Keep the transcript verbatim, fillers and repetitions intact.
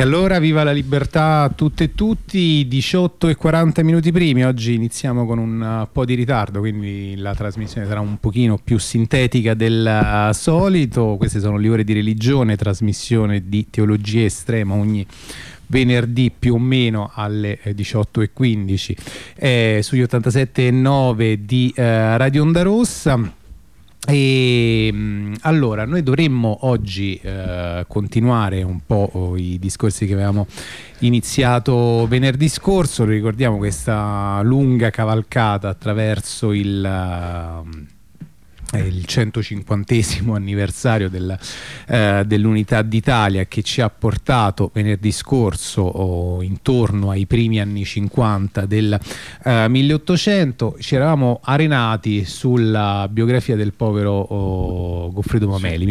allora, viva la libertà a tutte e tutti. Diciotto e quaranta minuti primi. Oggi iniziamo con un po' di ritardo, quindi la trasmissione sarà un pochino più sintetica del solito. Queste sono le ore di religione, trasmissione di teologia estrema ogni venerdì più o meno alle diciotto e quindici eh, sugli ottantasette e nove di eh, Radio Onda Rossa. E allora noi dovremmo oggi eh, continuare un po' oh, i discorsi che avevamo iniziato venerdì scorso. Ricordiamo questa lunga cavalcata attraverso il uh, il centocinquantesimo anniversario del, eh, dell'Unità d'Italia, che ci ha portato venerdì scorso oh, intorno ai primi anni cinquanta del eh, milleottocento. Ci eravamo arenati sulla biografia del povero oh, Goffredo Mameli.